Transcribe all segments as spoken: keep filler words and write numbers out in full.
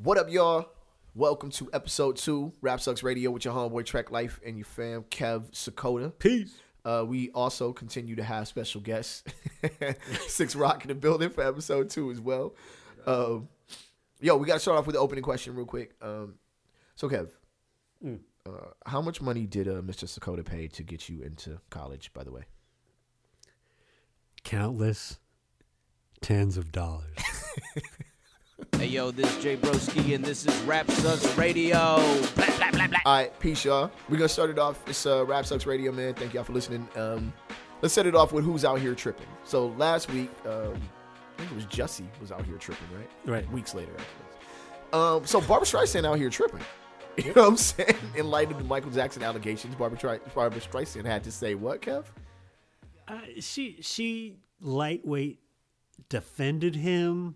What up, y'all? Welcome to episode two, Rap Sucks Radio with your homeboy Trek Life and your fam Kev Sakota. Peace. Uh, we also continue to have special guests, Six Rock in the building for episode two as well. Um, yo, we got to start off with the opening question real quick. Um, so, Kev, mm. uh, how much money did uh, Mister Sakota pay to get you into college, by the way? Countless tens of dollars. Hey, yo, this is Jay Broski, and this is Rap Sucks Radio. Blah, blah, blah, blah. All right, peace, y'all. We're going to start it off. It's uh, Rap Sucks Radio, man. Thank y'all for listening. Um, let's set it off with who's out here tripping. So last week, um, I think it was Jussie was out here tripping, right? Right. Weeks later, actually. Um, so Barbra Streisand out here tripping. You know what I'm saying? In light of the Michael Jackson allegations, Barbra, Tri- Barbra Streisand had to say what, Kev? Uh, she she lightweight defended him,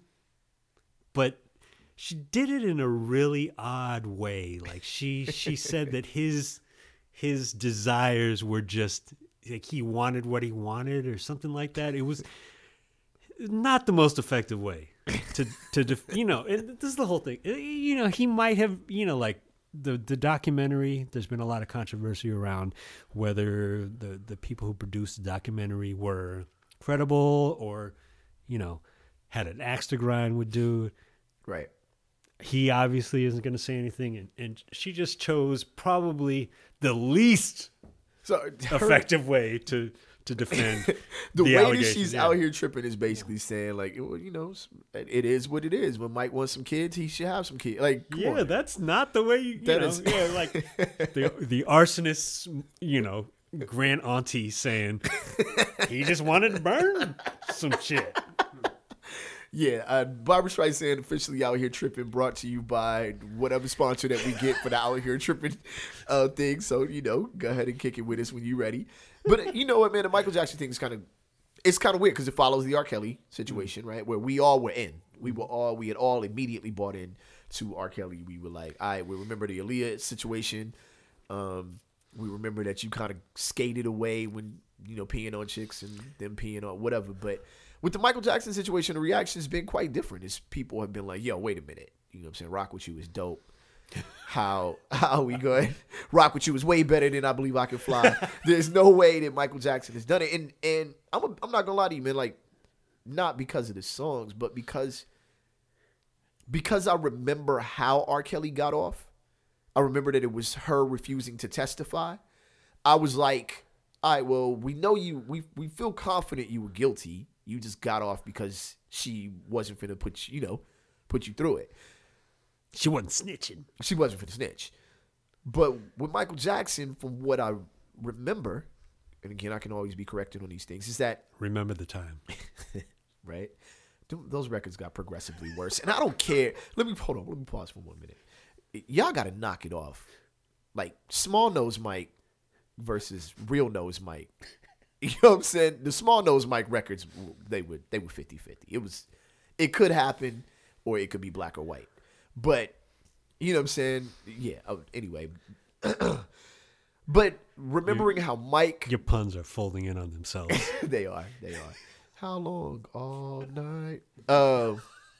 but she did it in a really odd way. Like she she said that his his desires were just like he wanted what he wanted or something like that. It was not the most effective way to to def- you know. And this is the whole thing. You know, he might have you know like. The the documentary, there's been a lot of controversy around whether the, the people who produced the documentary were credible or, you know, had an axe to grind with dude. Right. He obviously isn't going to say anything, and, and she just chose probably the least so her, effective way to to defend the, the way that she's yeah. out here tripping is basically saying like, well, you know, it is what it is. When Mike wants some kids, he should have some kids. Like, come yeah, on. that's not the way you, you that know, is... yeah, like the the arsonist, you know, grand auntie saying he just wanted to burn some shit. Yeah, uh, Barbra Streisand officially out here tripping, brought to you by whatever sponsor that we get for the out here tripping uh, thing. So, you know, go ahead and kick it with us when you're ready. But you know what, man, the Michael Jackson thing is kind of, it's kind of weird because it follows the R. Kelly situation, right? Where we all were in. We were all, we had all immediately bought in to R. Kelly. We were like, all right, we remember the Aaliyah situation. Um, we remember that you kind of skated away when, you know, peeing on chicks and them peeing on whatever. But with the Michael Jackson situation, the reaction has been quite different. It's people have been like, yo, wait a minute. You know what I'm saying? Rock With You is dope. How how we going? Rock With You is way better than I Believe I Can Fly. There's no way that Michael Jackson has done it. And and I'm a, I'm not gonna lie to you, man. Like, not because of the songs, but because because I remember how R. Kelly got off. I remember that it was her refusing to testify. I was like, all right, well, we know you. We we feel confident you were guilty. You just got off because she wasn't finna put you, you know, put you through it. She wasn't snitching. She wasn't finna snitch. But with Michael Jackson, from what I remember, and again, I can always be corrected on these things, is that... Remember the time. Right? Those records got progressively worse. And I don't care. Let me, hold on, let me pause for one minute. Y'all got to knock it off. Like, Small Nose Mike versus Real Nose Mike. You know what I'm saying? The Small Nose Mike records, they were they were fifty-fifty. It was, it could happen, or it could be black or white. But, you know what I'm saying? Yeah, oh, anyway. But remembering your, how Mike... Your puns are folding in on themselves. They are, they are. How long? All night. Uh,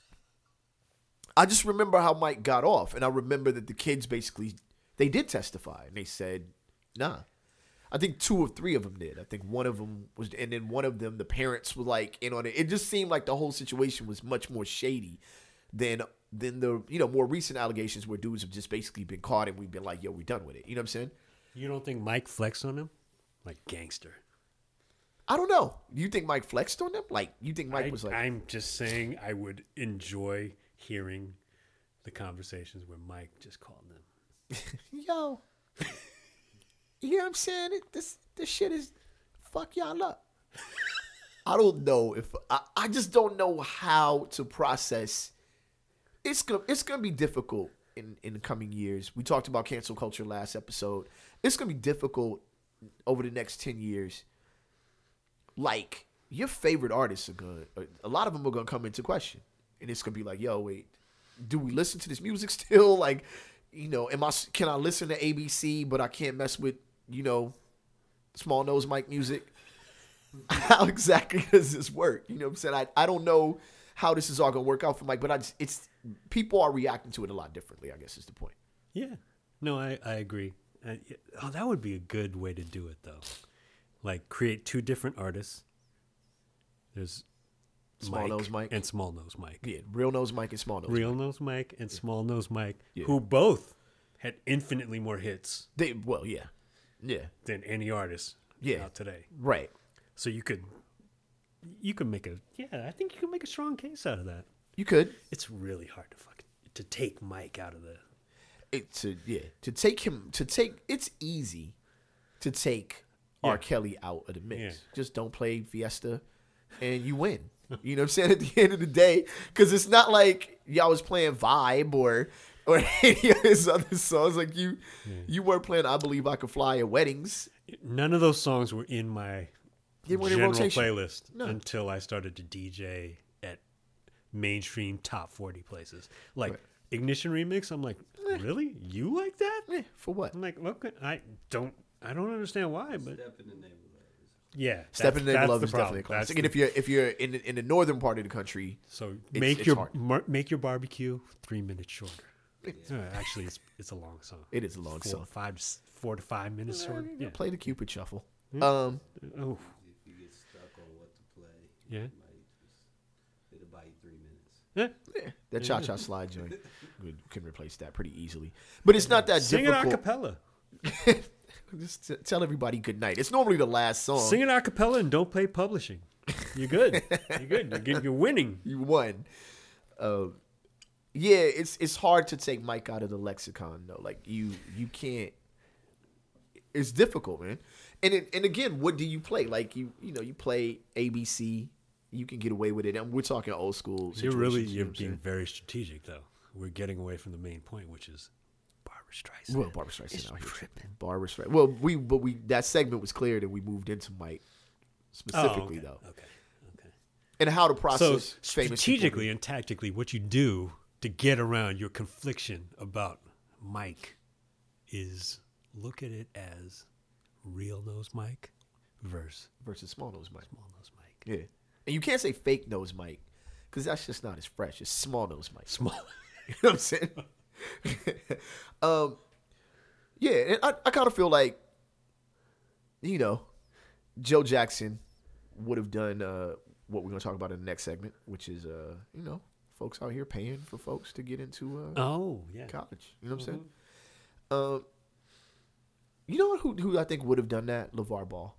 I just remember how Mike got off. And I remember that the kids basically, they did testify. And they said, nah. I think two or three of them did. I think one of them was, and then one of them, the parents were like in on it. It just seemed like the whole situation was much more shady than than the, you know, more recent allegations where dudes have just basically been caught and we've been like, yo, we done with it. You know what I'm saying? You don't think Mike flexed on him? Like gangster. I don't know. You think Mike flexed on them? Like, you think Mike I, was like... I'm just saying I would enjoy hearing the conversations where Mike just called them. Yo. You know what I'm saying? It, this this shit is fuck y'all up. I don't know if... I, I just don't know how to process... It's gonna it's gonna be difficult in, in the coming years. We talked about cancel culture last episode. It's gonna be difficult over the next ten years. Like, your favorite artists are gonna, a lot of them are gonna come into question, and it's gonna be like, yo, wait, do we listen to this music still? Like, you know, am I can I listen to A B C, but I can't mess with, you know, Small Nose Mike music? How exactly does this work? You know what I'm saying? I I don't know how this is all gonna work out for Mike. But I just, it's people are reacting to it a lot differently. I guess is the point. Yeah. No, I, I agree. Uh, yeah. Oh, that would be a good way to do it, though. Like, create two different artists. There's Small Mike Nose Mike. and Small Nose Mike. Yeah, Real Nose Mike and Small Nose. Real Mike. Nose Mike and Small Nose Mike, Yeah. who both had infinitely more hits They well, yeah, yeah, than any artist Yeah. out today. right. So you could, you could make a yeah. I think you can make a strong case out of that. You could. It's really hard to fucking to take Mike out of the. It, to yeah to take him to take it's easy to take R. Yeah. Kelly out of the mix. Yeah. Just don't play Fiesta and you win. You know what I'm saying? At the end of the day, because it's not like y'all was playing Vibe or or any of his other songs. Like you Yeah. you weren't playing I Believe I Could Fly at weddings. None of those songs were in my They weren't in general rotation. playlist No. until I started to D J at mainstream top forty places. Like Right. Ignition Remix, I'm like, really? You like that? Eh, for what? I'm like, okay, I don't, I don't understand why, but Step in the name of love. yeah, Step that's- in the Name of that's Love the is problem. definitely a classic. That's And the- if you're if you're in the, in the northern part of the country, so it's- make it's your hard. mar- make your barbecue three minutes shorter. Uh, actually, it's it's a long song. it is a long Four, song. five, s- four to five minutes short. Yeah, Yeah. Play the Cupid Shuffle. Hmm? Um, Oh, If you get stuck on what to play, Yeah. you might just, it'll buy you three minutes. yeah. yeah, that Cha Cha Slide joint we can replace that pretty easily. But it's not that Sing it a difficult. cappella. Just t- tell everybody good night. It's normally the last song. Sing it a cappella and don't play publishing. You're good. You're good. You're, good. You're winning. You won. Uh, yeah, it's it's hard to take Mike out of the lexicon though. Like you you can't. It's difficult, man. And it, and again, what do you play? Like you you know you play A B C. You can get away with it. And we're talking old school. You're really situations, you you're know what I'm being saying? very strategic though. We're getting away from the main point, which is Barbra Streisand. Well, Barbra Streisand It's out here. tripping. Barbra Streisand. Well, we but we that segment was cleared and we moved into Mike specifically oh, okay. though, Okay. Okay. and how to So process famous people. strategically and tactically, what you do to get around your confliction about Mike is look at it as real nose Mike versus versus small nose Mike. small nose Mike. Yeah, and you can't say fake nose Mike because that's just not as fresh. It's small nose Mike. Small. You know what I'm saying? um, yeah, and I, I kind of feel like, you know, Joe Jackson would have done uh, what we're going to talk about in the next segment, which is, uh, you know, folks out here paying for folks to get into uh, Oh yeah. college. You know what I'm saying? Um, you know who who I think would have done that? LeVar Ball.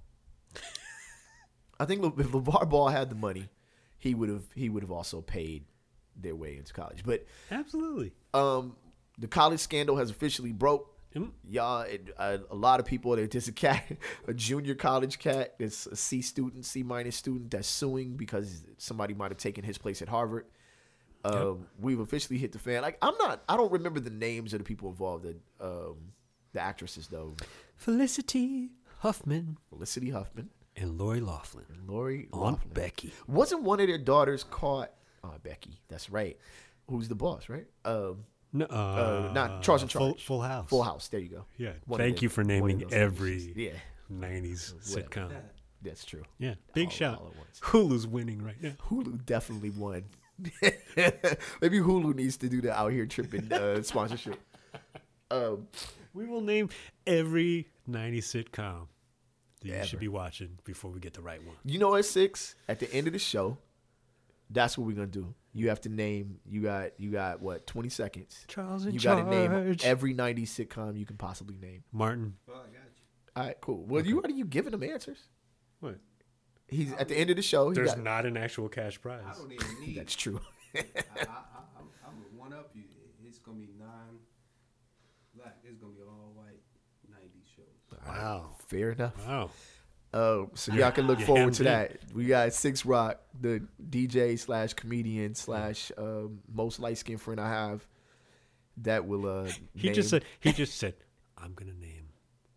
I think Le- if LeVar Ball had the money, he would have he would have also paid their way into college. But Absolutely. um, the college scandal has officially broke. Mm. Y'all, it, uh, a lot of people. There's a cat, a junior college cat. It's a C student, C minus student that's suing because somebody might have taken his place at Harvard. Um, We've officially hit the fan. Like I'm not. I don't remember the names of the people involved. The um, the actresses though. Felicity Huffman Felicity Huffman, and Lori Laughlin Lori on Loughlin. Becky. Wasn't one of their daughters caught? Oh, Becky. That's right. Who's the boss? Right. Um, No, uh, uh, not Charles in Full, Charge. Full House. Full House. There you go. Yeah. One of Thank them- you for one of naming those every actresses. Yeah, nineties Whatever. sitcom. that's true. Yeah. Big All- shout. all at once. Hulu's winning right now. Hulu definitely won. Maybe Hulu needs to do the Out Here Tripping uh, sponsorship. Um, We will name every nineties sitcom that you Ever. should be watching before we get the right one. you know, at six, at the end of the show, that's what we're gonna do. You have to name. You got. You got what? Twenty seconds. Charles in You got to name Charge. every nineties sitcom you can possibly name. Martin. Well, I got you. All right, cool. Well, you already you giving them answers. What? He's at the end of the show. He There's got, not an actual cash prize. I don't even need. that's true. I, I, I, I'm, I'm a one up you. It's gonna be non black. It's gonna be all white nineties shows. Wow. Fair enough. Wow. Uh, so y'all can look Yeah, forward to indeed. that. We got Six Rock, the D J slash comedian slash um, most light skinned friend I have. That will uh. He name- just said he just said, I'm gonna name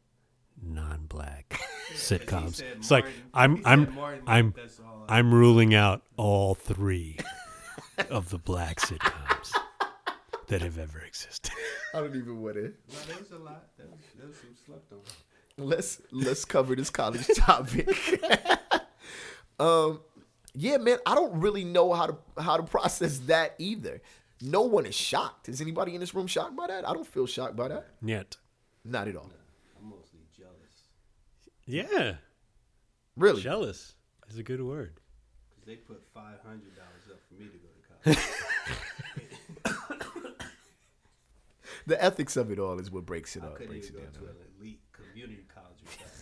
non-black sitcoms. said It's like Martin- I'm he I'm said Martin, I'm that's all I- I'm ruling out all three of the black sitcoms that have ever existed. I don't even want to. No, there was a lot. There was, there was some slept on. Let's let's cover this college topic. um, Yeah, man, I don't really know how to how to process that either. No one is shocked. Is anybody in this room shocked by that? I don't feel shocked by that. Yet. Not at all. I'm mostly jealous Yeah. Really? Jealous is a good word. because they put five hundred dollars up for me to go to college. The ethics of it all is what breaks it I up. couldn't Breaks even it go down. to an elite community college with that.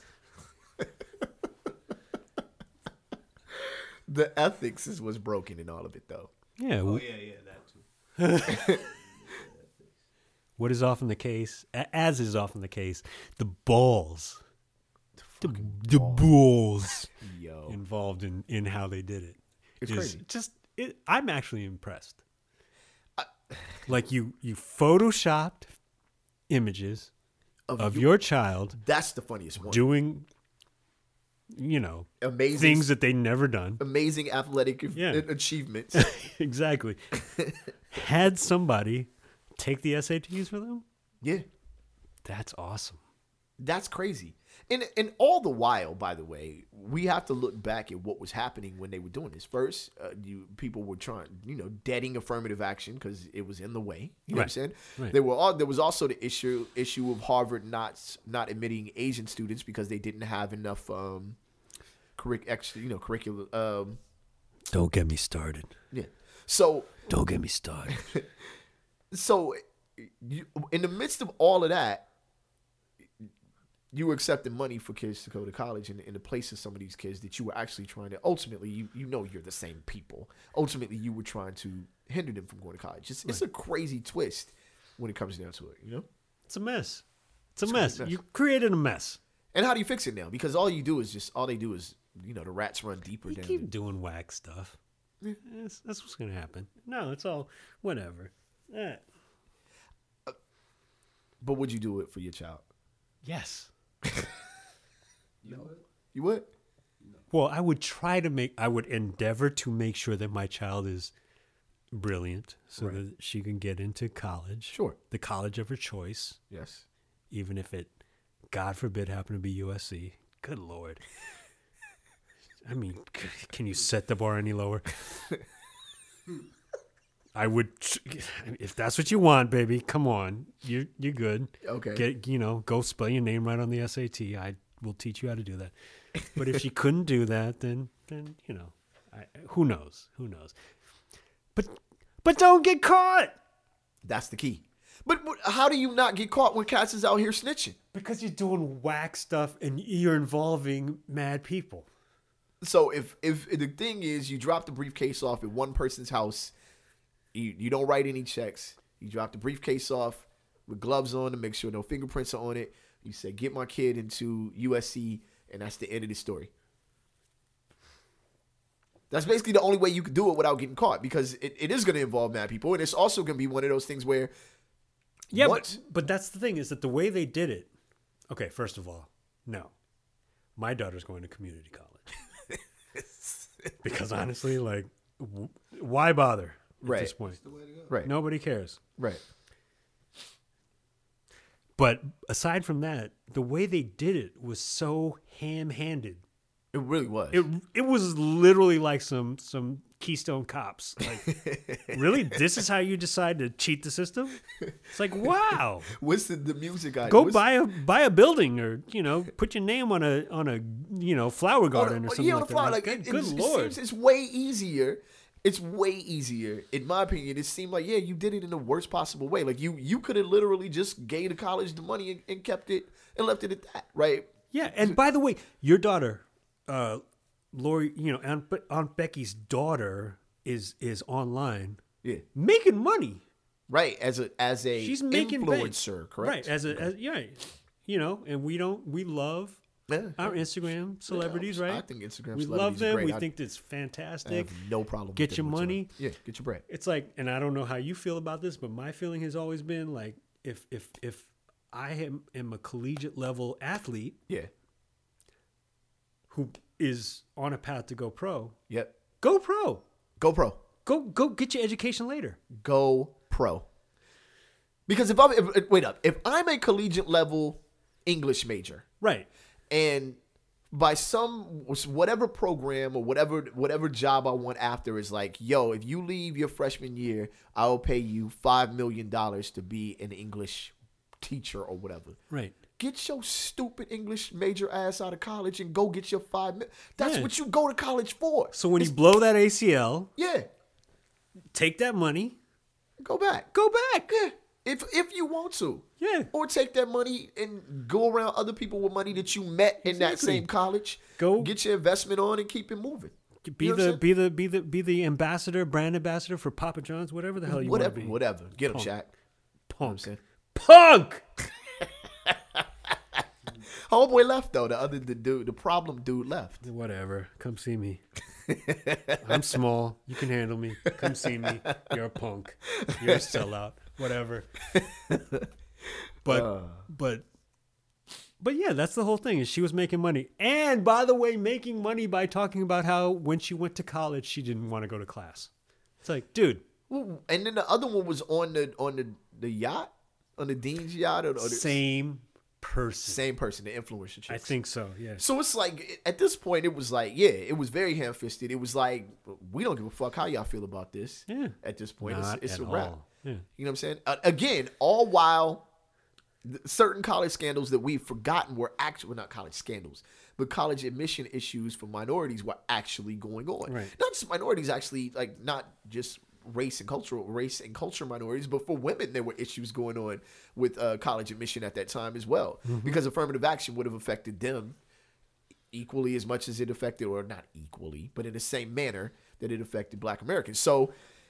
The ethics is what's broken in all of it, though. Yeah. Oh w- yeah, yeah, that too. What is often the case, a- as is often the case, the balls. The, the balls Yo, involved in, in how they did it. It's is crazy. Just, it, I'm actually impressed. Like you, you photoshopped images Of of you- your child that's the funniest one. doing, you know, Amazing things that they never done. amazing athletic Yeah. a- achievements. Exactly. Had somebody take the S A Ts for them. Yeah, That's awesome. that's crazy. And and all the while, by the way, we have to look back at what was happening when they were doing this. First, uh, you people were trying, you know, deading affirmative action because it was in the way. You know what I'm Right. saying? Right. There were all, there was also the issue issue of Harvard not not admitting Asian students because they didn't have enough um, curric extra, you know, curriculum. Um, Don't get me started. yeah. So Don't get me started. so you, in the midst of all of that, you were accepting money for kids to go to college in, in the place of some of these kids that you were actually trying to ultimately, you, you know, you're the same people. Ultimately, you were trying to hinder them from going to college. It's, it's a crazy twist when it comes down to it, you know? It's a mess. It's a a mess. mess. You created a mess. And how do you fix it now? Because all you do is just, all they do is, you know, the rats run deeper You down. keep the- doing whack stuff. That's, that's what's going to happen. No, it's all whatever. Eh, But would you do it for your child? yes. You would? You would? Well, I would try to make, I would endeavor to make sure that my child is brilliant so Right. that she can get into college. Sure. The college of her choice, Yes. even if it, God forbid, happened to be U S C. Good Lord. I mean, c- can you set the bar any lower? I would, if that's what you want, baby. Come on, you're you're good. Okay. Get you know, go spell your name right on the S A T. I will teach you how to do that. But if she couldn't do that, then then you know, I, who knows? Who knows? But but don't get caught That's the key. But, but how do you not get caught when cats is out here snitching? because you're doing whack stuff and you're involving mad people. So if if the thing is you drop the briefcase off at one person's house, you, you don't write any checks. You drop the briefcase off with gloves on to make sure no fingerprints are on it. You say, get my kid into U S C, and that's the end of the story. That's basically the only way you can do it without getting caught because it, it is going to involve mad people. And it's also going to be one of those things where Yeah, What? but, but that's the thing is that the way they did it. Okay, first of all, no, my daughter's going to community college because honestly, like, w- why bother at Right. this point? The way to go. right, Nobody cares. right. But aside from that, the way they did it was so ham-handed. It really was. It it was literally like some some Keystone Cops. Like, really, this is how you decide to cheat the system? It's like, wow. What's the, the music I Go what's- buy a buy a building, or you know, put your name on a on a you know flower garden or on a- something yeah, on like a that. flower, Like, like, good it, good it's- it lord! seems it's way easier. It's way easier, in my opinion. It seemed like, yeah, you did it in the worst possible way. Like you, you could have literally just gave the college the money and, and kept it and left it at that, right? Yeah, and by the way, your daughter, uh, Lori, you know, Aunt, Be- Aunt Becky's daughter is is online Yeah, making money. right. As a as a She's making bank. influencer, correct? Right, as a as, yeah, you know, and we don't we love Yeah. our Instagram celebrities, I right? think Instagram we celebrities love are them. great. We I- think it's I fantastic. have no problem. with Get them your whatsoever. money. Yeah, get your bread. It's like, and I don't know how you feel about this, but my feeling has always been like, if if if I am, am a collegiate level athlete Yeah. who is on a path to go pro, Yep. go pro. Go pro. Go go get your education later. Go pro. Because if I'm if, if- wait up, if I'm a collegiate level English major Right. and by some whatever program or whatever whatever job I want after is like, yo, if you leave your freshman year, I will pay you five million dollars to be an English teacher or whatever. Right. Get your stupid English major ass out of college and go get your five mil. That's Yeah. what you go to college for. So when It's- you blow that A C L, yeah, take that money, go back. go back. Yeah, if if you want to. Yeah. Or take that money and go around other people with money that you met in that Exactly. same college. Go- get your investment on and keep it moving. Be You know what I'm the saying? be the be the be the ambassador, brand ambassador for Papa John's, whatever the hell you whatever, want to be. whatever. Get him, Punk. Shaq. You know what I'm Punk. saying? Punk. Homeboy left though. The other the dude, the problem dude left. Whatever. Come see me. I'm small. You can handle me. Come see me. You're a punk. You're a sellout. Whatever. But Uh. but but yeah, that's the whole thing. Is she was making money, and by the way, making money by talking about how when she went to college, she didn't want to go to class. It's like, dude, Ooh, and then the other one was on the on the, the yacht, on the dean's yacht, or, or the same person. same person, the influencer chick. I think so. Yes. So it's like at this point, it was like, yeah, it was very ham fisted. It was like, we don't give a fuck how y'all feel about this. Yeah. At this point, Not it's, it's at a wrap. all. Yeah. You know what I'm saying? Uh, again, all while th- certain college scandals that we've forgotten were actually well, not college scandals, but college admission issues for minorities were actually going on. Right. Not just minorities, actually, like not just race and cultural race and culture minorities, but for women, there were issues going on with uh, college admission at that time as well, because affirmative action would have affected them equally as much as it affected, or not equally, but in the same manner that it affected Black Americans. So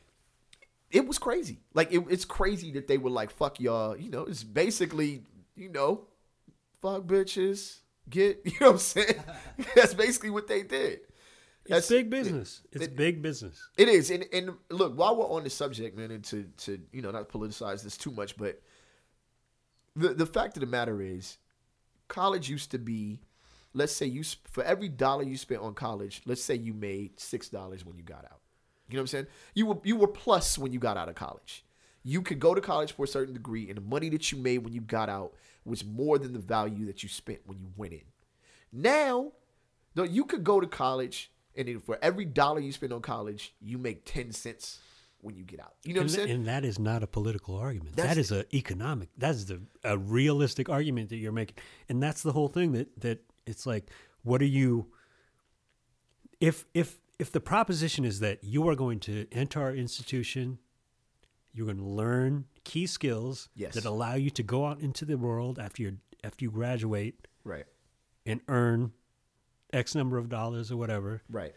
it was crazy. Like it, it's crazy that they were like, "Fuck y'all." You know, it's basically, you know, fuck bitches. Get, you know what I'm saying? That's basically what they did. It's big business. It's it- big business. It is, and and look, while we're on the subject, man, and to to you know not politicize this too much, but the the fact of the matter is, college used to be, let's say you sp- for every dollar you spent on college, let's say you made six dollars when you got out. You know what I'm saying? You were you were plus when you got out of college. You could go to college for a certain degree, and the money that you made when you got out was more than the value that you spent when you went in. Now, though, you could go to college. And then for every dollar you spend on college, you make ten cents when you get out. You know and, what I'm saying? and that is not a political argument. That's that is an economic. That is the, a realistic argument that you're making, and that's the whole thing. That that it's like, what are you? If if if the proposition is that you are going to enter our institution, you're going to learn key skills Yes. that allow you to go out into the world after you after you graduate Right. and earn X number of dollars or whatever. Right.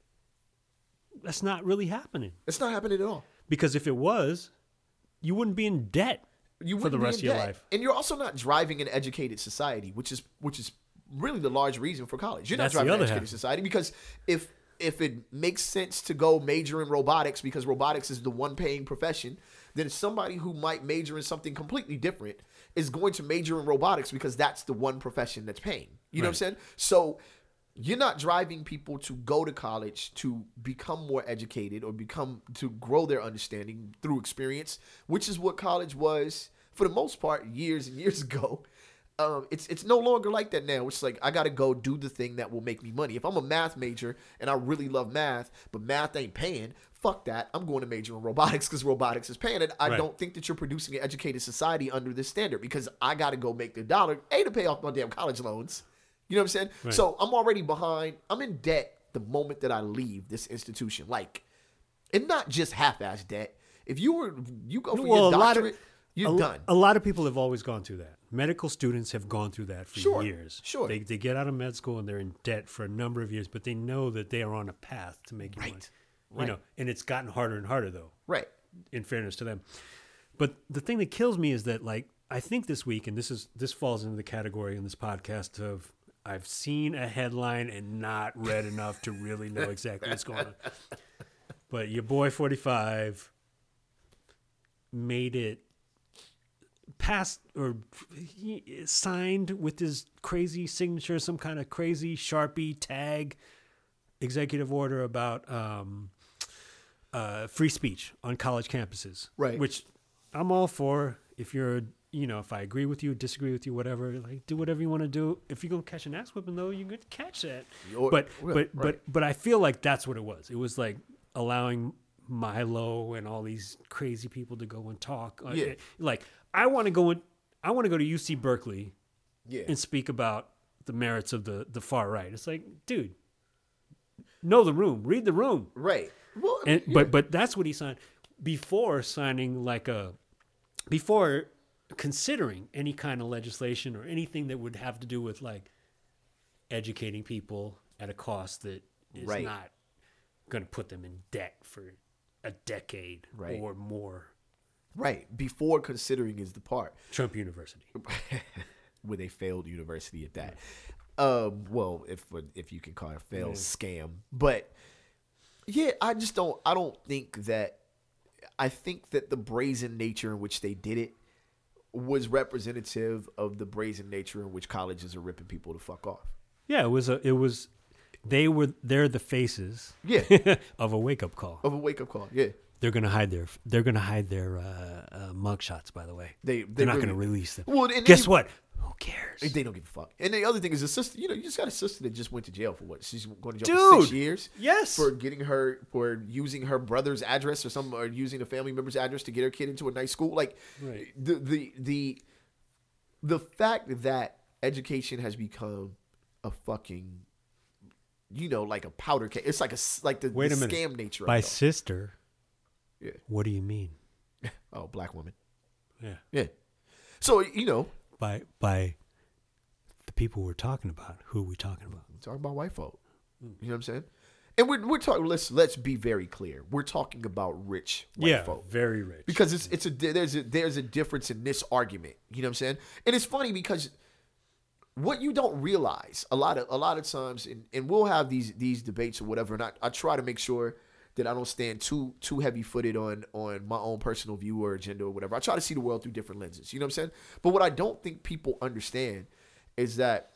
That's not really happening. It's not happening at all. Because if it was, you wouldn't be in debt You for the wouldn't be rest in of your debt. life. And you're also not driving an educated society, which is which is really the large reason for college. You're not That's the driving an other educated half. society because if if it makes sense to go major in robotics because robotics is the one paying profession, then somebody who might major in something completely different is going to major in robotics because that's the one profession that's paying. You know what I'm saying? So you're not driving people to go to college to become more educated or become to grow their understanding through experience, which is what college was for the most part years and years ago. Um, it's it's no longer like that now. It's like I got to go do the thing that will make me money. If I'm a math major and I really love math, but math ain't paying, fuck that. I'm going to major in robotics because robotics is paying it. I Right. don't think that you're producing an educated society under this standard because I got to go make the dollar, A, to pay off my damn college loans. You know what I'm saying? Right. So I'm already behind. I'm in debt the moment that I leave this institution. Like, and not just half-ass debt. If you were, you go for Well, your a lot of- doctorate, you're a, done. A lot of people have always gone through that. Medical students have gone through that for Sure, years. sure. They, they get out of med school and they're in debt for a number of years, but they know that they are on a path to making Right, money. right. You know, and it's gotten harder and harder though. Right. In fairness to them. But the thing that kills me is that, like, I think this week, and this is this falls into the category in this podcast of I've seen a headline and not read enough to really know exactly what's going on. But your boy forty-five made it passed or he signed with his crazy signature, some kind of crazy Sharpie tag executive order about um, uh, free speech on college campuses. Right. Which I'm all for. If you're you know, if I agree with you, disagree with you, whatever, like do whatever you want to do. If you're gonna catch an ass whipping, though, you could catch that. Or- but right, but right. but but I feel like that's what it was. It was like allowing Milo and all these crazy people to go and talk. Uh, Yeah. it- like I want to go and I want to go to U C Berkeley Yeah. and speak about the merits of the the far right. It's like, dude, know the room, read the room. Right. Well, And yeah. but but that's what he signed before signing like a before considering any kind of legislation or anything that would have to do with like educating people at a cost that is Right. not going to put them in debt for a decade Right. or more. Right. Before considering is the part Trump University. with a failed university at that. Um, well, if if you can call it a failed scam, but yeah, I just don't. I don't think that. I think that the brazen nature in which they did it was representative of the brazen nature in which colleges are ripping people to fuck off. Yeah, it was a it was they were they're the faces Yeah, of a wake up call. of a wake up call. Yeah, They're gonna hide their they're gonna hide their uh, uh, mugshots. By the way, they they're they not really- gonna release them. Well, and Guess they- what? Who cares? They don't give a fuck. And the other thing is, a sister. You know, you just got a sister that just went to jail for what? She's going to jail for six Dude, years. yes. for getting her for using her brother's address or some or using a family member's address to get her kid into a nice school. Like Right. the the the the fact that education has become a fucking, you know, like a powder cake. It's like a s- like the, Wait the a minute. scam nature. By of it all. sister, Yeah. what do you mean? Oh, black woman. Yeah. Yeah. So you know, By by the people we're talking about. Who are we talking about? we're talking about white folk. Hmm. You know what I'm saying? And we're we're talking. Let's let's be very clear. We're talking about rich white yeah, folk. very rich. Because it's it's a there's a there's a difference in this argument. You know what I'm saying? And it's funny because what you don't realize a lot of a lot of times, and, and we'll have these these debates or whatever, and I, I try to make sure that I don't stand too too heavy footed on on my own personal view or agenda or whatever. I try to see the world through different lenses. You know what I'm saying? But what I don't think people understand is that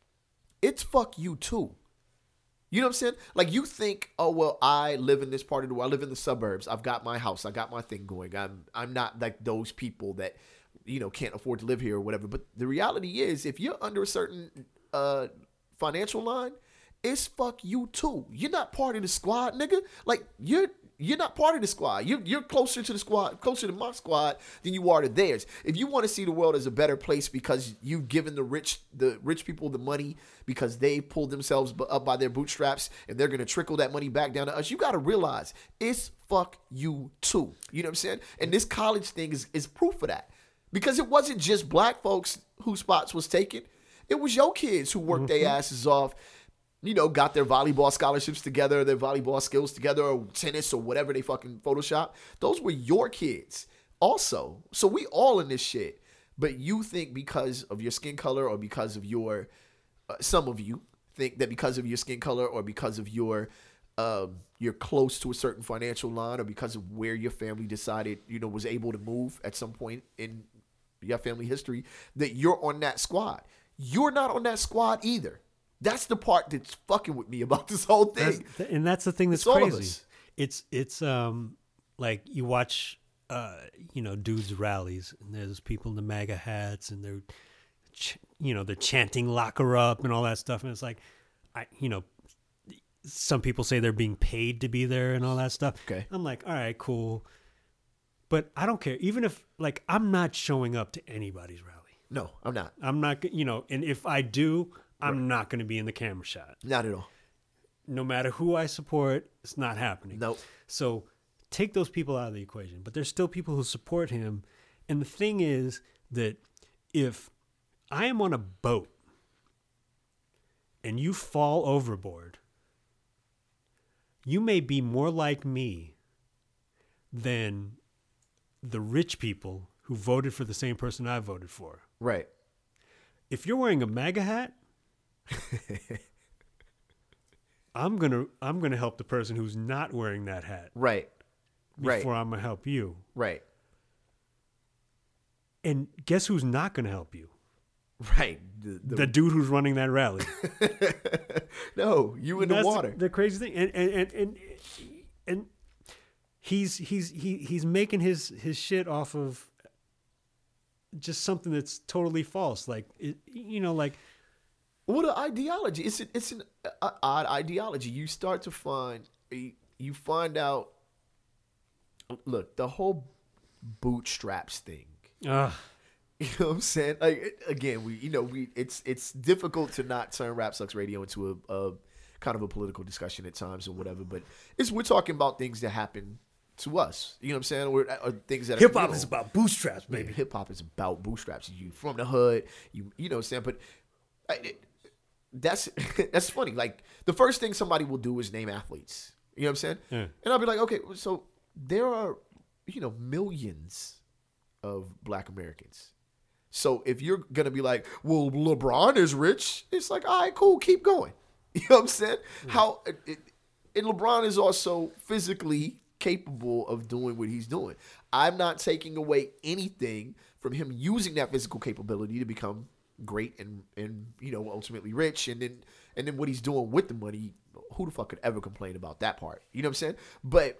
it's fuck you too. You know what I'm saying? Like you think, oh well, I live in this part of the world. I live in the suburbs. I've got my house. I got my thing going. I'm I'm not like those people that, you know, can't afford to live here or whatever. But the reality is, if you're under a certain uh, financial line, it's fuck you too. You're not part of the squad, nigga. Like you're you're not part of the squad. You're you're closer to the squad, closer to my squad than you are to theirs. If you want to see the world as a better place because you've given the rich the rich people the money because they pulled themselves bu- up by their bootstraps and they're gonna trickle that money back down to us, you got to realize it's fuck you too. You know what I'm saying? And this college thing is is proof of that. Because it wasn't just black folks whose spots was taken. It was your kids who worked their asses off, you know, got their volleyball scholarships together, their volleyball skills together, or tennis or whatever they fucking Photoshop. Those were your kids also. So we all in this shit. But you think because of your skin color or because of your, uh, some of you think that because of your skin color or because of your, um, you're close to a certain financial line or because of where your family decided, you know, was able to move at some point in your family history, that you're on that squad. You're not on that squad either. That's the part that's fucking with me about this whole That's, thing. th- and that's the thing that's It's all of crazy. us. It's it's um like you watch uh you know dudes rallies and there's people in the MAGA hats and they're ch- you know they're chanting "lock her up" and all that stuff and it's like I you know some people say they're being paid to be there and all that stuff. Okay. I'm like, all right, cool, but I don't care. Even if like I'm not showing up to anybody's rally. No, I'm not. I'm not g- you know, and if I do, I'm not going to be in the camera shot. Not at all. No matter who I support, it's not happening. Nope. So take those people out of the equation. But there's still people who support him. And the thing is that if I am on a boat and you fall overboard, you may be more like me than the rich people who voted for the same person I voted for. Right. If you're wearing a MAGA hat, I'm gonna I'm gonna help the person who's not wearing that hat Right. Right. before I'm gonna help you. Right. And guess who's not gonna help you? Right. The, the- The dude who's running that rally. no, you in the That's water. The crazy thing, and and and and, and he's he's he, he's making his his shit off of just something that's totally false. Like, it, you know, like, What an ideology! It's an, it's an uh, odd ideology. You start to find you find out. Look, the whole bootstraps thing. uh, You know what I'm saying? Like again, we you know we it's it's difficult to not turn Rap Sucks Radio into a, a kind of a political discussion at times or whatever. But it's we're talking about things that happen to us. You know what I'm saying? Or, or things that hip are, hop you know, is about bootstraps, baby. Hip hop is about bootstraps. You from the hood. You you know what I'm saying? But I, it, that's that's funny. Like the first thing somebody will do is name athletes. You know what I'm saying? Yeah. And I'll be like, okay, so there are you know millions of Black Americans. So if you're gonna be like, well, LeBron is rich, it's like, all right, cool, keep going. You know what I'm saying? Mm. How it, it, and LeBron is also physically capable of doing what he's doing. I'm not taking away anything from him using that physical capability to become great and and you know ultimately rich, and then and then what he's doing with the money. Who the fuck could ever complain about that part? You know what I'm saying? But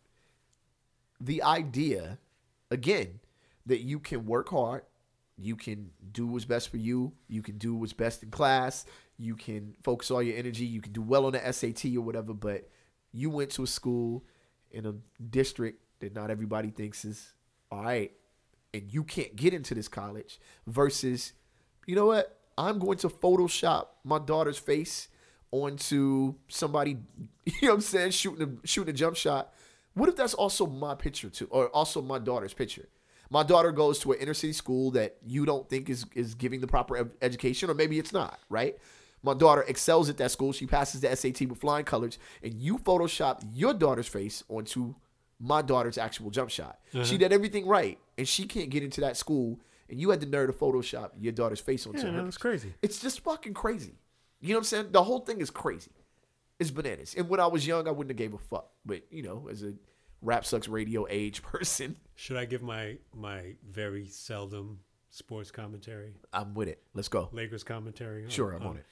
the idea, again, that you can work hard. You can do what's best for you. You can do what's best in class. You can focus all your energy. You can do well on the S A T or whatever, but you went to a school in a district that not everybody thinks is all right, and you can't get into this college versus, you know what? I'm going to Photoshop my daughter's face onto somebody, you know what I'm saying, shooting a, shooting a jump shot. What if that's also my picture too, or also my daughter's picture? My daughter goes to an inner city school that you don't think is, is giving the proper ed- education, or maybe it's not, right? My daughter excels at that school. She passes the S A T with flying colors, and you Photoshop your daughter's face onto my daughter's actual jump shot. Uh-huh. She did everything right, and she can't get into that school, and you had the nerve to Photoshop your daughter's face onto yeah, her. Yeah, that's crazy. It's just fucking crazy. You know what I'm saying? The whole thing is crazy. It's bananas. And when I was young, I wouldn't have gave a fuck. But, you know, as a Rap Sucks Radio age person. Should I give my my very seldom sports commentary? I'm with it. Let's go. Lakers commentary? Sure, on, I'm on it.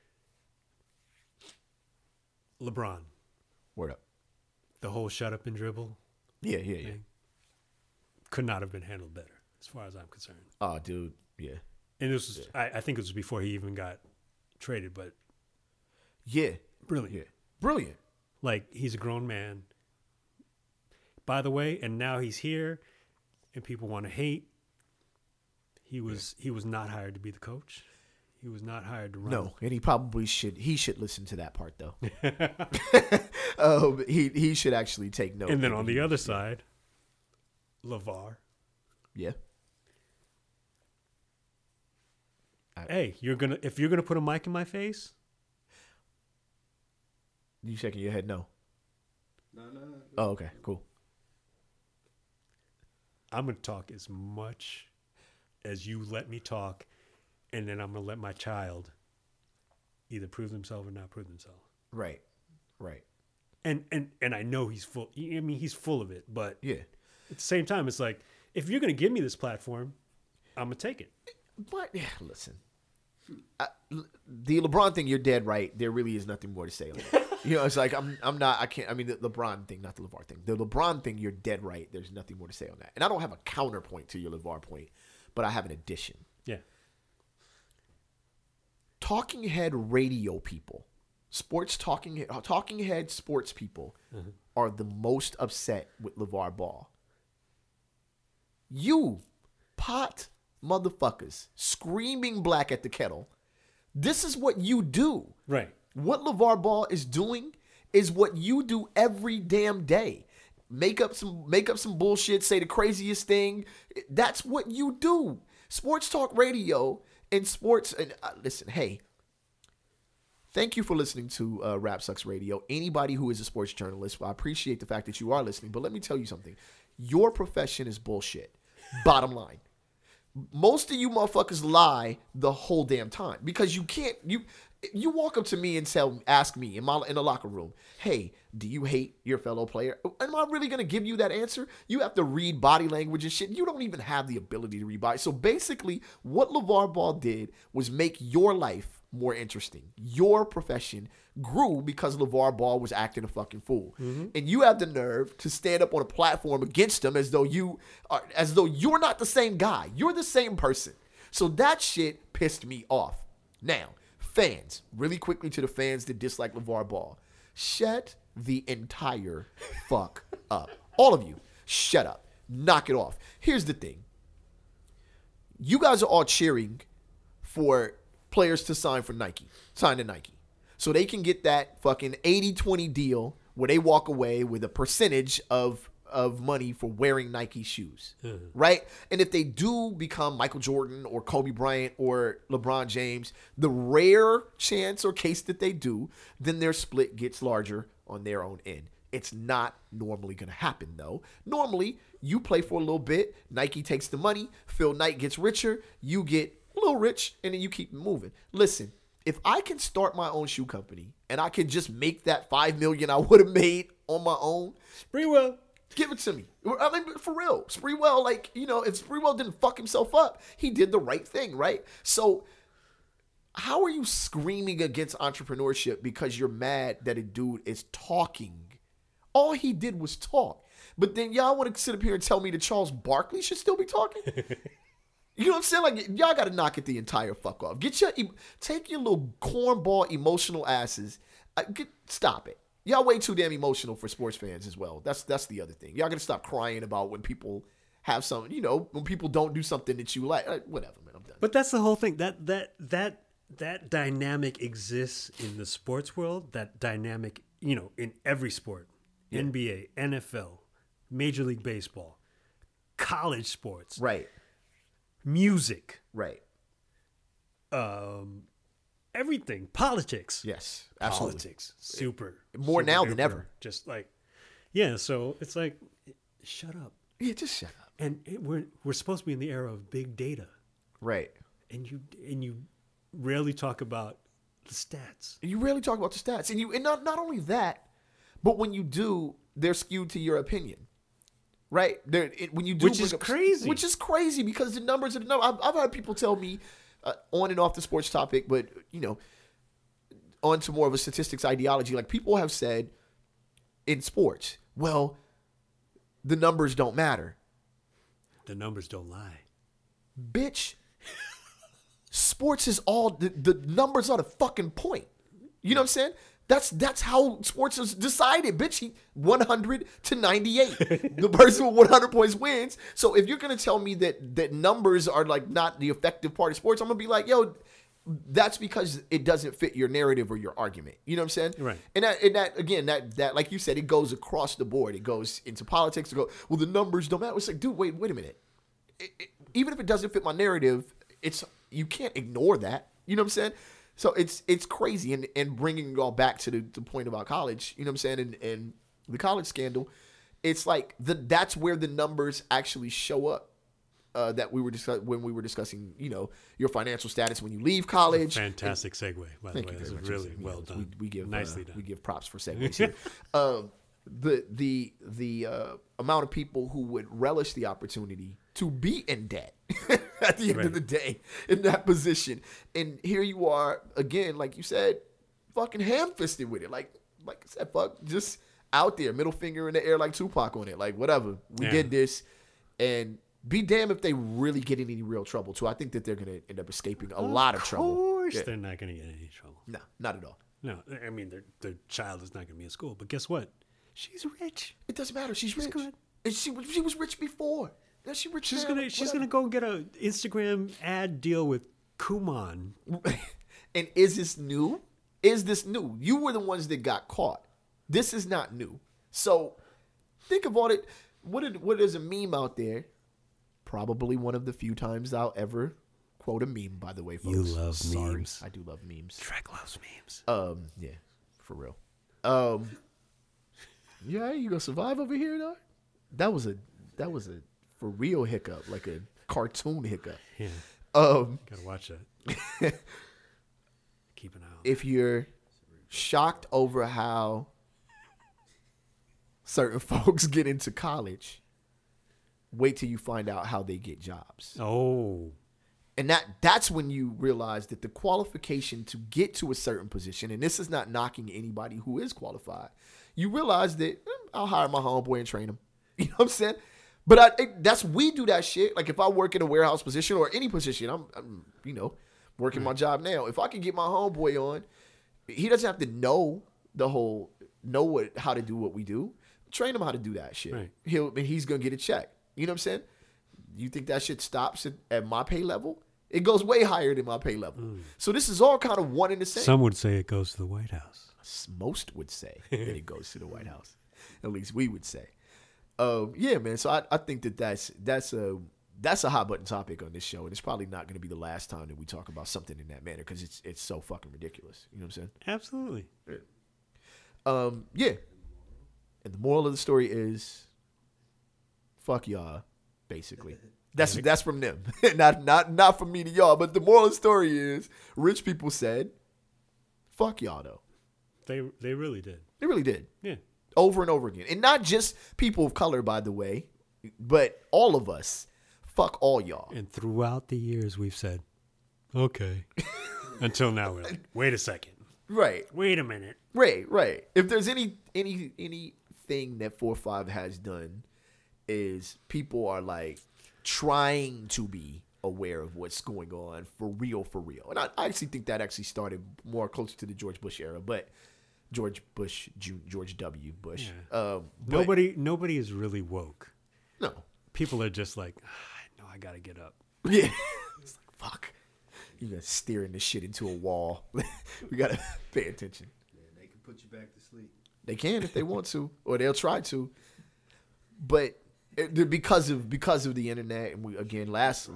LeBron. Word up. The whole shut up and dribble. Yeah, yeah, yeah. Could not have been handled better, as far as I'm concerned. Oh, dude, yeah. And this was, yeah. I, I think it was before he even got traded, but yeah, brilliant. Yeah, brilliant. Like, he's a grown man. By the way, and now he's here, and people want to hate. He was yeah. he was not hired to be the coach. He was not hired to run. No, and he probably should. He should listen to that part though. um, he he should actually take note. And then on the other side, LeVar. Yeah. I, hey, you're gonna if you're gonna put a mic in my face. You shaking your head? No. No, no, no. Oh, okay, cool. I'm going to talk as much as you let me talk, and then I'm going to let my child either prove themselves or not prove themselves. Right, right. And and and I know he's full. I mean, he's full of it, but yeah. At the same time, it's like, if you're going to give me this platform, I'm going to take it. But yeah, listen, I, the LeBron thing, you're dead right. There really is nothing more to say on it. You know, it's like, I'm I'm not, I can't, I mean, the LeBron thing, not the LeVar thing. The LeBron thing, you're dead right. There's nothing more to say on that. And I don't have a counterpoint to your LeVar point, but I have an addition. Yeah. Talking head radio people, sports talking, talking head sports people mm-hmm. are the most upset with LeVar Ball. You pot motherfuckers screaming black at the kettle. This is what you do. Right. What LeVar Ball is doing is what you do every damn day. Make up some make up some bullshit, say the craziest thing. That's what you do. Sports talk radio and sports and uh, listen, hey. Thank you for listening to uh, Rap Sucks Radio. Anybody who is a sports journalist, well, I appreciate the fact that you are listening, but let me tell you something. Your profession is bullshit. Bottom line. Most of you motherfuckers lie the whole damn time because you can't, you, You walk up to me and tell, ask me in my in the locker room, hey, do you hate your fellow player? Am I really gonna give you that answer? You have to read body language and shit. You don't even have the ability to read body. So basically, what LeVar Ball did was make your life more interesting. Your profession grew because LeVar Ball was acting a fucking fool, mm-hmm. and you have the nerve to stand up on a platform against him as though you are, as though you're not the same guy. You're the same person. So that shit pissed me off. Now. Fans, really quickly to the fans that dislike LeVar Ball, shut the entire fuck up. All of you, shut up. Knock it off. Here's the thing. You guys are all cheering for players to sign for Nike, sign to Nike, so they can get that fucking eighty twenty deal where they walk away with a percentage of of money for wearing Nike shoes, mm-hmm. right? And if they do become Michael Jordan or Kobe Bryant or LeBron James, the rare chance or case that they do, then their split gets larger on their own end. It's not normally going to happen, though. Normally, you play for a little bit, Nike takes the money, Phil Knight gets richer, you get a little rich, and then you keep moving. Listen, if I can start my own shoe company and I can just make that five million dollars I would have made on my own, Sprewell. Give it to me. I mean, for real. Sprewell, like, you know, if Sprewell didn't fuck himself up, he did the right thing, right? So how are you screaming against entrepreneurship because you're mad that a dude is talking? All he did was talk. But then y'all want to sit up here and tell me that Charles Barkley should still be talking? You know what I'm saying? Like, y'all got to knock it the entire fuck off. Get your, take your little cornball emotional asses. Uh, get, stop it. Y'all way too damn emotional for sports fans as well. That's that's the other thing. Y'all gotta stop crying about when people have some, you know, when people don't do something that you like. Uh, whatever, man. I'm done. But that's the whole thing. That that that that dynamic exists in the sports world. That dynamic, you know, in every sport, yeah. N B A, N F L, Major League Baseball, college sports, right? Music, right? Um. Everything, politics, yes, absolutely, politics, super more super now duper. than ever. Just like, yeah. So it's like, shut up. Yeah, just shut up. And it, we're we're supposed to be in the era of big data, right? And you and you rarely talk about the stats. You rarely talk about the stats, and you and not not only that, but when you do, they're skewed to your opinion. Right? They're, it, when you do, which is up, crazy. Which is crazy because the numbers are the numbers. I've, I've had people tell me. Uh, on and off the sports topic, but, you know, on to more of a statistics ideology. Like, people have said in sports, well, the numbers don't matter. The numbers don't lie. Bitch, sports is all, the, the numbers are the fucking point. You know what I'm saying? That's that's how sports is decided, bitch. He, one hundred to ninety-eight. The person with one hundred points wins. So if you're going to tell me that that numbers are like not the effective part of sports, I'm going to be like, yo, that's because it doesn't fit your narrative or your argument. You know what I'm saying? Right. And that, and that again, that, that like you said, it goes across the board. It goes into politics. It go, well, the numbers don't matter. It's like, dude, wait, wait a minute. It, it, even if it doesn't fit my narrative, it's you can't ignore that. You know what I'm saying? So it's it's crazy, and, and bringing it all back to the, the point about college, you know what I'm saying, and, and the college scandal, it's like the that's where the numbers actually show up uh, that we were discuss- when we were discussing, you know, your financial status when you leave college. Fantastic segue, by the way. This is really well done. We, we give nicely uh, done. We give props for segues here. um, the the the uh, amount of people who would relish the opportunity to be in debt at the end right. of the day in that position, and here you are again, like you said, fucking ham-fisted with it. Like like I said, fuck, just out there, middle finger in the air like Tupac on it. Like whatever, we yeah. did this, and be damned if they really get in any real trouble too. I think that they're gonna end up escaping a of lot of trouble. Of course, yeah. they're not gonna get in any trouble. No, not at all. No, I mean their their child is not gonna be in school. But guess what? She's rich. It doesn't matter. She's, She's rich. good. And she she was rich before. Now she rich. She's now. gonna she's Whatever. gonna go get a Instagram ad deal with Kumon. And is this new? Is this new? You were the ones that got caught. This is not new. So think about it. What is, what is a meme out there? Probably one of the few times I'll ever quote a meme. By the way, folks. You love Sorry, memes. I do love memes. Shrek loves memes. Um, yeah, for real. Um, yeah, you gonna survive over here, though? That was a that was a for real hiccup, like a cartoon hiccup. Yeah. Um, Gotta watch that. keep an eye on. if you're shocked over how certain folks get into college, wait till you find out how they get jobs. Oh, And that that's when you realize that the qualification to get to a certain position, and this is not knocking anybody who is qualified, you realize that eh, I'll hire my homeboy and train him. You know what I'm saying? But I, it, that's we do that shit. Like if I work in a warehouse position or any position, I'm, I'm you know, working my job now. If I can get my homeboy on, he doesn't have to know the whole know what how to do what we do. Train him how to do that shit. Right. He'll and he's gonna get a check. You know what I'm saying? You think that shit stops at, at my pay level? It goes way higher than my pay level. Mm. So this is all kind of one and the same. some would say it goes to the White House. Most would say that it goes to the White House. At least we would say. Um, yeah, man. So I, I think that that's that's a that's a hot button topic on this show, and it's probably not going to be the last time that we talk about something in that manner because it's it's so fucking ridiculous. You know what I'm saying? Absolutely. Um, yeah. And the moral of the story is, fuck y'all, basically. That's that's from them, not not not from me to y'all. But the moral of the story is, rich people said, fuck y'all though. They they really did. They really did. Yeah. Over and over again. And not just people of color, by the way, but all of us. Fuck all y'all. And throughout the years, we've said, okay. Until now, we're like, wait a second. Right. Wait a minute. Right, right. If there's any any anything that four five has done is people are like trying to be aware of what's going on for real, for real. And I, I actually think that actually started more closer to the George Bush era, but George Bush, George W. Bush. Yeah. Um, but Nobody nobody is really woke. No. People are just like, ah, no, I got to get up. Yeah. It's like, fuck. You guys steering this shit into a wall. We got to pay attention. Yeah, they can put you back to sleep. They can if they want to, or they'll try to. But it, because of because of the internet, and we again last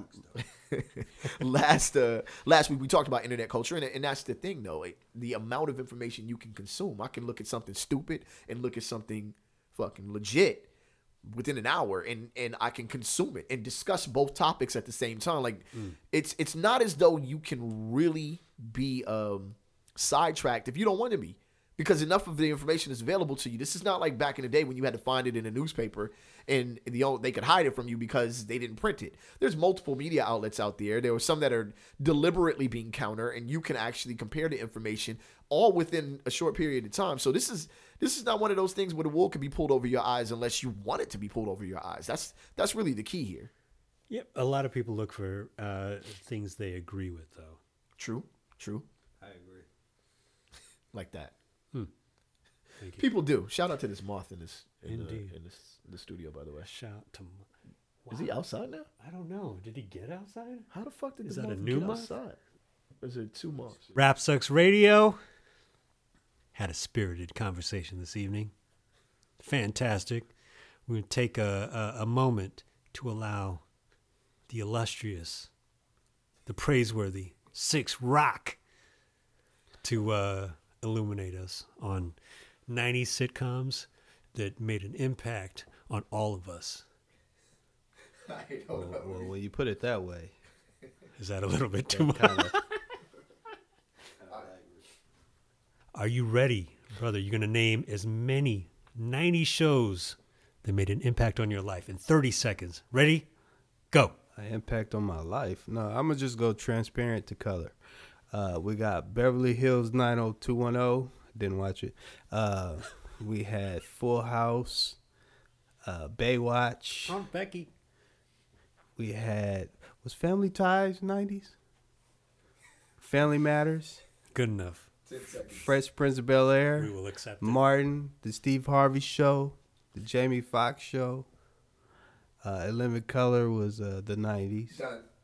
last uh, last week we talked about internet culture, and, and that's the thing though. Like, the amount of information you can consume. I can look at something stupid and look at something fucking legit within an hour, and and I can consume it and discuss both topics at the same time. Like mm. it's it's not as though you can really be um, sidetracked if you don't want to be. Because enough of the information is available to you. This is not like back in the day when you had to find it in a newspaper and the they could hide it from you because they didn't print it. There's multiple media outlets out there. There are some that are deliberately being counter, and you can actually compare the information all within a short period of time. So this is this is not one of those things where the wool can be pulled over your eyes unless you want it to be pulled over your eyes. That's that's really the key here. Yep. A lot of people look for uh, things they agree with, though. True. True. I agree. Like that. Hmm. Thank you. People do. Shout out to this moth in this in, the, Indeed. in this in the studio, by the way. Shout to. Is he outside now? I don't know. Did he get outside? How the fuck did Is the that a moth new get moth? outside? Or is it two moths? Rap Sucks Radio had a spirited conversation this evening. Fantastic. We're going to take a, a, a moment to allow the illustrious, the praiseworthy Six Rock to uh, illuminate us on nineties sitcoms that made an impact on all of us. Well, well, when you put it that way, Is that a little bit too much? kind of. Are you ready, brother? You're going to name as many ninety shows that made an impact on your life in thirty seconds. Ready? Go. An impact on my life. No, I'm gonna just go transparent to color. Uh, we got Beverly Hills nine oh two one oh. Didn't watch it. Uh, we had Full House, uh, Baywatch. Aunt Becky. We had was Family Ties nineties. Family Matters. Good enough. Fresh Prince of Bel Air. We will accept it. Martin, the Steve Harvey Show, the Jamie Foxx Show. Uh, In Living Color was uh, the nineties.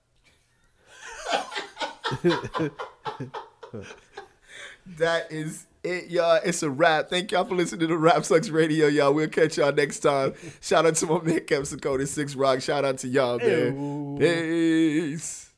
That is it, y'all. It's a wrap. Thank y'all for listening to Rap Sucks Radio, y'all. We'll catch y'all next time. Shout out to my man Capsico, the Six Rock. Shout out to y'all, man. Ew. Peace.